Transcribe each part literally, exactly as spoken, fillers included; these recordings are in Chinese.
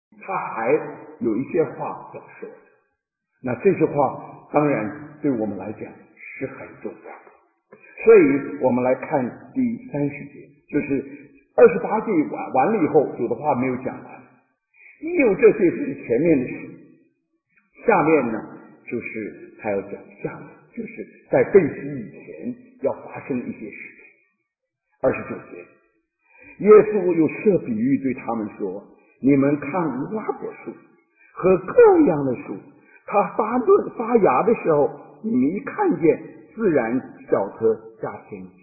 他还有一些话要说的。那这些话当然对我们来讲是很重要的。所以我们来看第三十节，就是二十八节完完了以后，主的话没有讲完。一有这些是前面的事，下面呢就是他要讲下面，就是在被洗以前要发生一些事情。二十九节，耶稣又设比喻对他们说：你们看无花果树和各样的树，它发论发芽的时候，你们一看见，自然晓得加天节。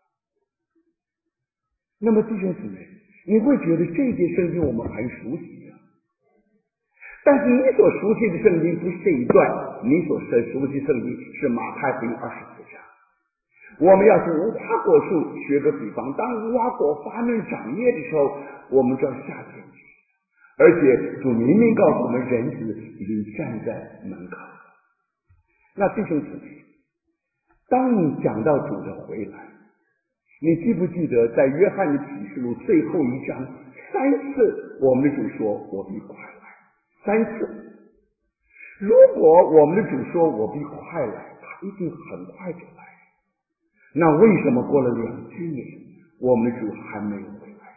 那么弟兄姊妹，你会觉得这节圣经我们很熟悉啊，但是你所熟悉的圣经不是这一段，你所熟悉圣经是马太福音二十四章。我们要是无花果树学个比方，当无花果发嫩长叶的时候，我们知道夏天去，而且主明明告诉我们，人子已经站在门口。那弟兄姊妹，当你讲到主的回来，你记不记得在约翰的启示录最后一章三次我们的主说我必快来，三次。如果我们的主说我必快来，他一定很快就来。那为什么过了两千年我们的主还没有回来？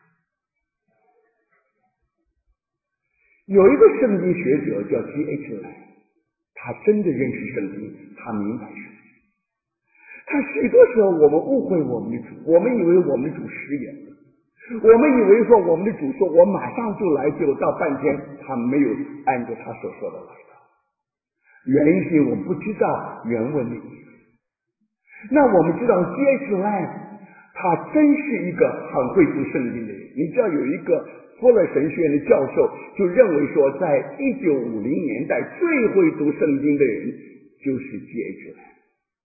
有一个圣经学者叫 G H 莱，他真的认识圣经，他明白圣经。他许多时候我们误会我们的主，我们以为我们的主食言了，我们以为说我们的主说我马上就来，结果到半天他没有按照他所说的来到，原因是我们不知道原文的意思。那我们知道 G H 莱他真是一个很会读圣经的人。你知道有一个福勒神学院的教授就认为说，在一九五零年代最会读圣经的人就是 G H 莱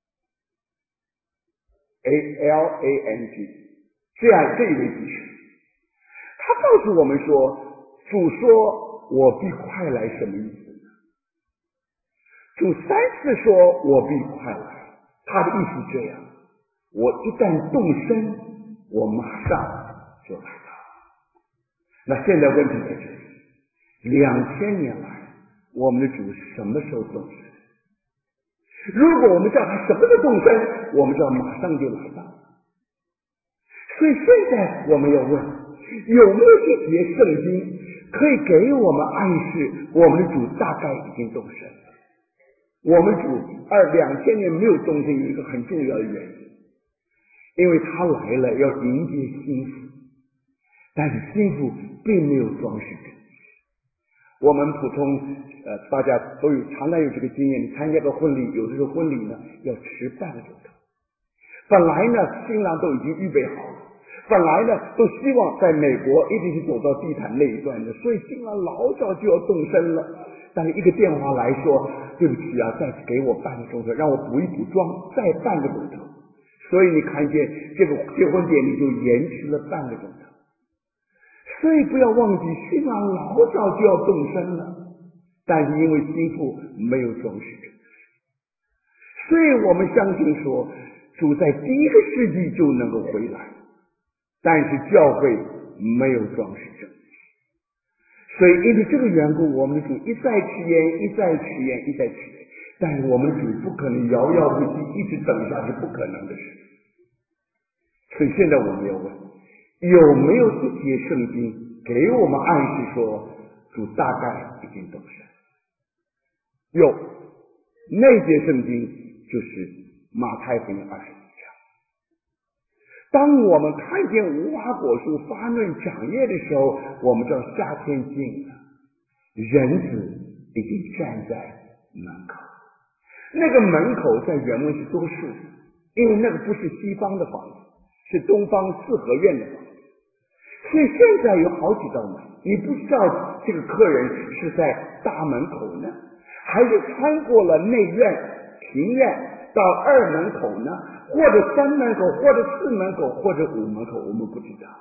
A L A N G 这样这一位弟兄，他告诉我们说，主说我必快来什么意思呢？主三次说我必快来，他的意思这样，我一旦动身，我马上就来到。那现在问题在这里，两千年来我们的主什么时候动身？如果我们叫他什么时候动身，我们就要马上就来到。所以现在我们要问，有没有这节圣经可以给我们暗示我们的主大概已经动身了？我们主二两千年没有动身有一个很重要的原因，因为他来了要迎接新妇，但是新妇并没有装饰整齐。我们普通呃大家都有常常有这个经验，你参加个婚礼，有的时候婚礼呢要迟半个钟头。本来呢新郎都已经预备好了，本来呢都希望在美国一直是走到地毯那一段的，所以新郎老早就要动身了。但是一个电话来说，对不起啊，再给我半个钟头，让我补一补妆，再半个钟头。所以你看见这个结婚典礼就延迟了半个钟头。所以不要忘记，新郎老早就要动身了，但是因为新妇没有装饰整齐，所以我们相信说，主在第一个世纪就能够回来，但是教会没有装饰整齐。所以因为这个缘故，我们的主一再迟延，一再迟延，一再迟延，但是我们的主不可能遥遥无期，一直等下是不可能的事。所以现在我们要问，有没有一节圣经给我们暗示说主大概已经动身？有，那节圣经就是马太福音二十一章。当我们看见无花果树发嫩长叶的时候，我们知道夏天近了，人子已经站在门口。那个门口在原文是多数，因为那个不是西方的房子，是东方四合院的房子。所以现在有好几道门，你不知道这个客人是在大门口呢，还是穿过了内院庭院到二门口呢，或者三门口，或者四门口，或者五门口，我们不知道。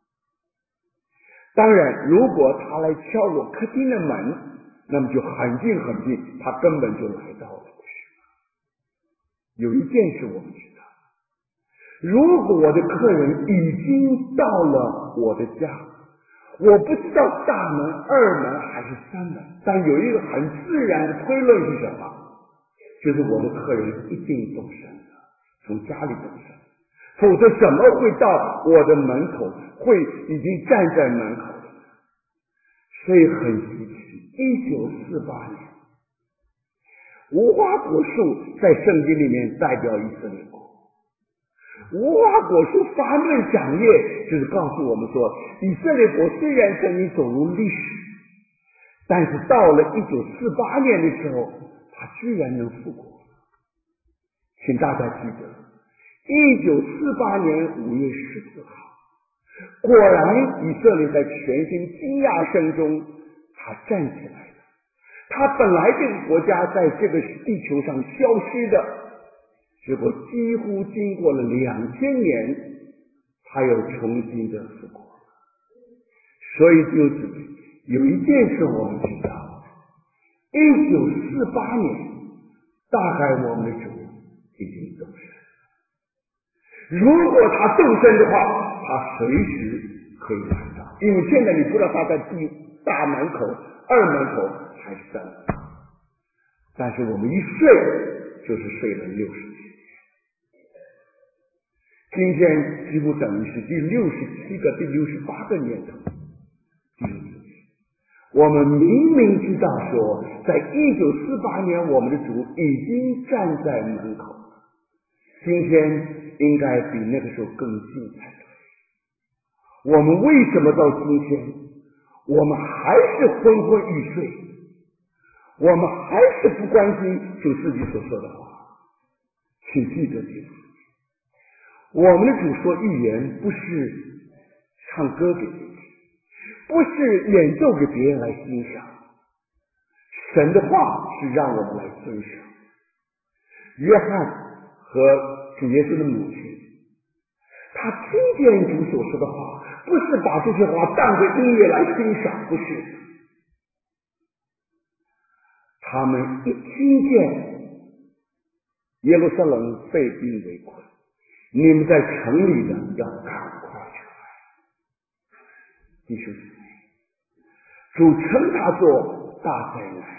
当然如果他来敲我客厅的门，那么就很近很近，他根本就来到了，不是吗？有一件事我们知道，如果我的客人已经到了我的家， 我不知道大门、二门还是三门，但有一个很自然的推论是什么？就是我的客人一定懂神的，从家里懂神，否则怎么会到我的门口，会已经站在门口了？所以很稀奇，一九四八年，无花果树在圣经里面代表以色列国。无花果树发论讲业，就是告诉我们说，以色列国虽然曾经走入历史，但是到了一九四八年的时候，它居然能复国。请大家记得，一九四八年五月十四号，果然以色列在全心惊讶声中，他站起来了。他本来这个国家在这个地球上消失的，结果几乎经过了两千年，他又重新的复国。所以就是有一件事我们知道，一九四八年，大概我们的主已经动身。如果他动身的话，他随时可以来到，因为现在你不知道他在第大门口、二门口还是三门口。但是我们一睡就是睡了六十七年，今天几乎等于是第六十七个、第六十八个年头。我们明明知道说，在一九四八年我们的主已经站在门口了，今天应该比那个时候更近才对。我们为什么到今天我们还是昏昏欲睡，我们还是不关心主自己所说的话？请记得这个，我们的主说预言不是唱歌给你，不是演奏给别人来欣赏，神的话是让我们来遵守。约翰和主耶稣的母亲，他听见主所说的话，不是把这些话当作音乐来欣赏，不是，他们一听见耶路撒冷被兵围困，你们在城里的要赶快出来。弟兄姊妹，主称他做大灾难，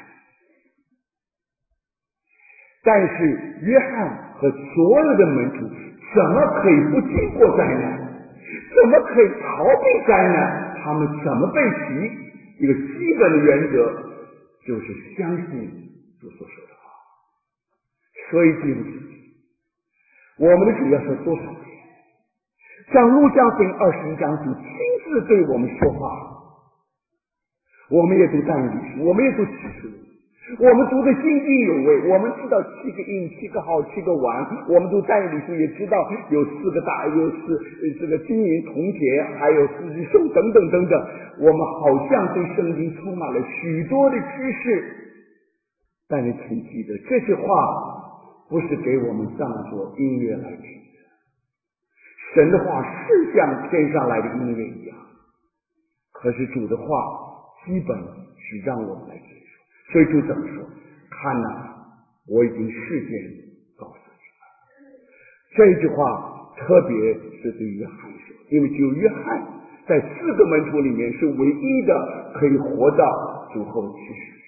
但是约翰和所有的门徒怎么可以不经过灾难？怎么可以逃避灾难？他们怎么被提？一个基本的原则就是相信主所说的话。所以弟兄姊妹，我们的主要说多少遍？像路加福音二十一章，主亲自对我们说话。我们也读但以理书，我们也读启示录，我们读的津津有味。我们知道七个印、七个号、七个丸。我们读但以理书也知道有四个大，有四这个金银铜铁，还有四只兽等等等等。我们好像对圣经充满了许多的知识，但是请记得，这些话不是给我们当作音乐来听的。神的话是像天上来的音乐一样，可是主的话基本是让我们来接受。所以主怎么说？看哪，我已经事先告诉你们。这句话特别是对约翰说，因为只有约翰在四个门徒里面是唯一的可以活到主后七十年。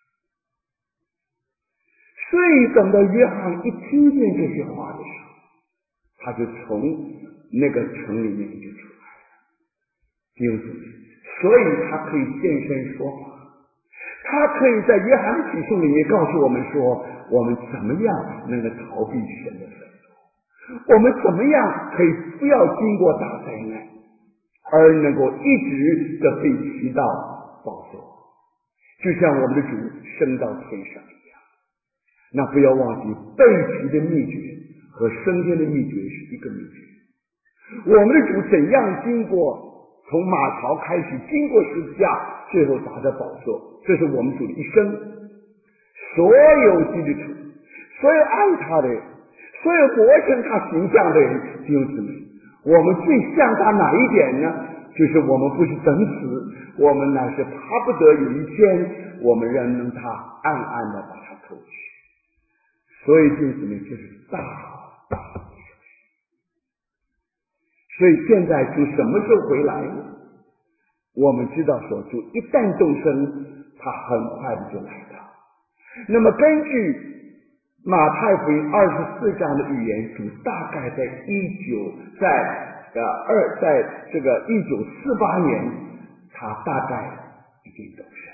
所以等到约翰一听见这些话的时候，他就从那个城里面就出来了，就是所以他可以现身说法，他可以在约翰的启示里面告诉我们说，我们怎么样能够逃避神的愤怒，我们怎么样可以不要经过大灾难，而能够一直的被提到宝座，就像我们的主升到天上一样。那不要忘记，被提的秘诀和升天的秘诀是一个秘诀。我们的主怎样经过从马槽开始，经过十字架，最后达到宝座，这是我们主的一生。所有基督徒，所有爱他的人，所有活成他形象的人，弟兄姊妹，我们最像他哪一点呢？就是我们不是等死，我们乃是巴不得有一天我们仍能他暗暗的把他偷去。所以弟兄姊妹，这是大大的事。所以现在主什么时候回来呢？ 我们知道说主一旦动身，他很快的就来到。那么根据马太福音二十四章的预言，主大概在一九在呃二在这个一九四八年，他大概已经动身。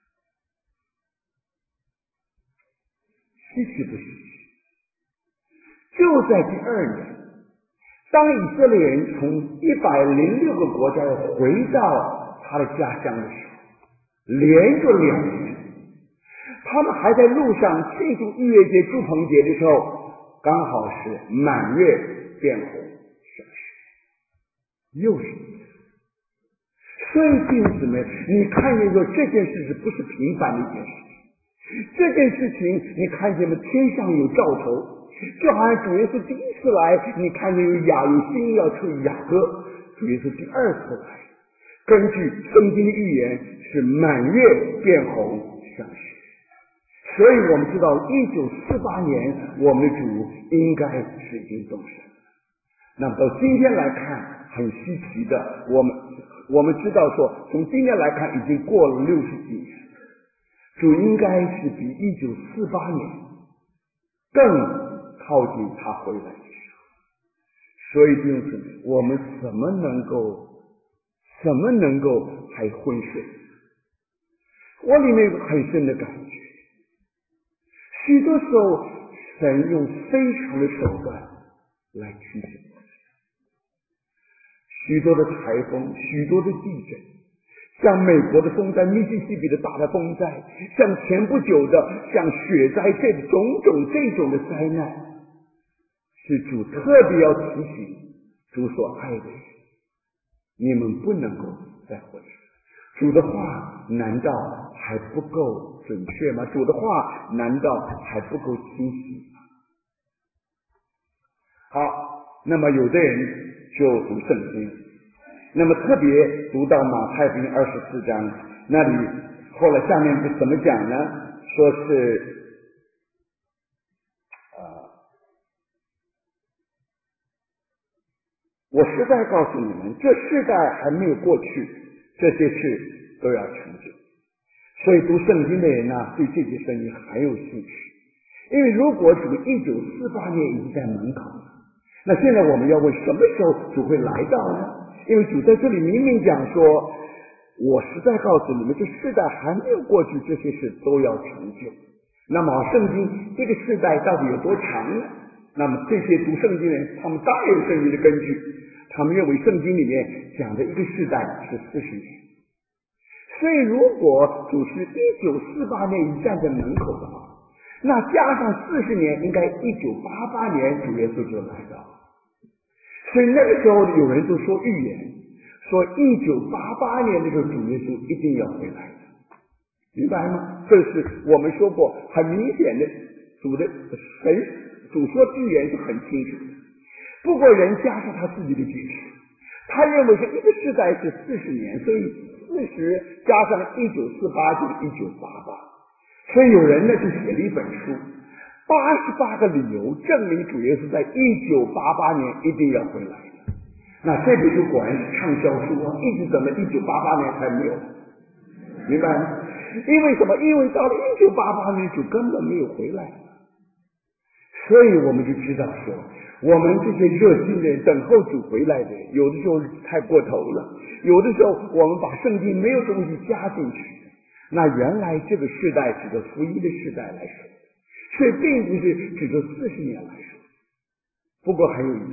稀奇不稀奇？就在第二年，当以色列人从一百零六个国家回到他的家乡的时候，连着两年，他们还在路上庆祝逾越节、祝棚节的时候，刚好是满月变红相识，又是一次。所以弟兄姊妹，你看见说这件事是不是平凡的一件事情？这件事情你看见吗？天上有兆头，就好像主耶稣第一次来，你看见有雅有星要出雅各，主耶稣第二次来，根据圣经的预言是满月变红相识。所以我们知道一九四八年我们的主应该是已经动身了。那么到今天来看很稀奇的，我们我们知道说从今天来看已经过了六十几年，主应该是比一九四八年更靠近他回来的时候。所以弟兄姊妹，我们怎么能够怎么能够还昏睡？我里面有个很深的感觉，许多时候神用非常的手段来提醒我们，许多的台风，许多的地震，像美国的风灾，密西西比的大的风灾，像前不久的像雪灾，这种种这种的灾难，是主特别要提醒主所爱的人，你们不能够再混睡。主的话难道还不够准确吗？主的话难道还不够清晰吗？好，那么有的人就读圣经，那么特别读到马太福音二十四章那里，后来下面怎么讲呢？说是呃，我实在告诉你们，这世代还没有过去，这些事都要成就。所以读圣经的人呢、啊，对这些声音很有兴趣。因为如果主一九四八年已经在门口了，那现在我们要问什么时候主会来到呢？因为主在这里明明讲说，我实在告诉你们，这世代还没有过去，这些事都要成就。那么圣经这个世代到底有多长呢？那么这些读圣经的人，他们当然有圣经的根据，他们认为圣经里面讲的一个世代是四十年。所以如果主是一九四八年已站在门口的话，那加上四十年，应该一九八八年主耶稣就来到。所以那个时候有人就说预言，说一九八八年那个主耶稣一定要回来的，明白吗？这是我们说过很明显的，主的神主说预言是很清楚的。不过人加上他自己的解释，他认为是一个世代是四十年，所以四十加上一九四八就是一九八八。所以有人呢就写了一本书，八十八个理由证明主耶稣在一九八八年一定要回来的。那这本书果然是畅销书啊，一直等到一九八八年才没有，明白吗？因为什么？因为到了一九八八年主根本没有回来。所以我们就知道说，我们这些热心的人，等候主回来的人，有的时候太过头了，有的时候我们把圣经没有东西加进去。那原来这个世代指着福音的世代来说，所以并不是指着四十年来说。不过很有意思，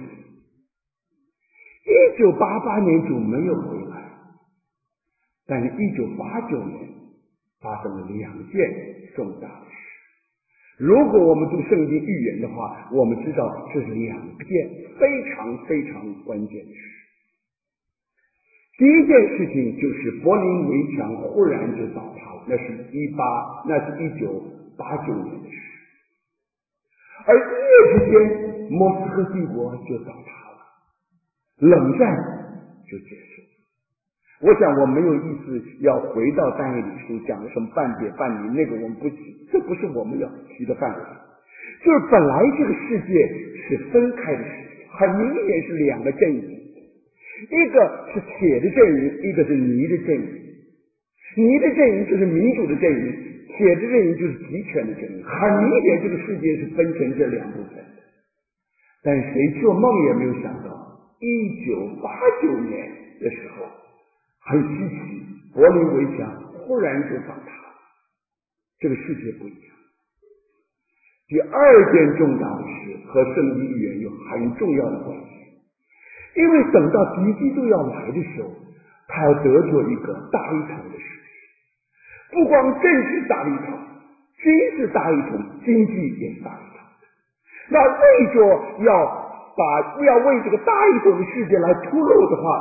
一九八八年主没有回来，但是一九八九年发生了两件重大的事。如果我们读圣经预言的话，我们知道这是两件非常非常关键的事。第一件事情就是柏林围墙忽然就倒塌了，那是一八，那是一九八九年的事。而一夜之间，莫斯科帝国就倒塌了，冷战就结束了。我想我没有意思要回到但以理书讲的什么半别半离，那个我们不提，这不是我们要提的范围。就是本来这个世界是分开的世界，很明显是两个阵营。 一个是铁的阵营，一个是泥的阵营。泥的阵营就是民主的阵营，铁的阵营就是集权的阵营。很明显，这个世界是分成这两部分的。但谁做梦也没有想到，一九八九年的时候，很稀奇，柏林围墙忽然就倒塌了。这个世界不一样。第二件重大的事和圣经预言有很重要的关系，因为等到敌基督要来的时候，他要得着一个大一统的世界，不光政治大一统，军事大一统，经济也是大一统。那为着要把要为这个大一统的世界来铺路的话，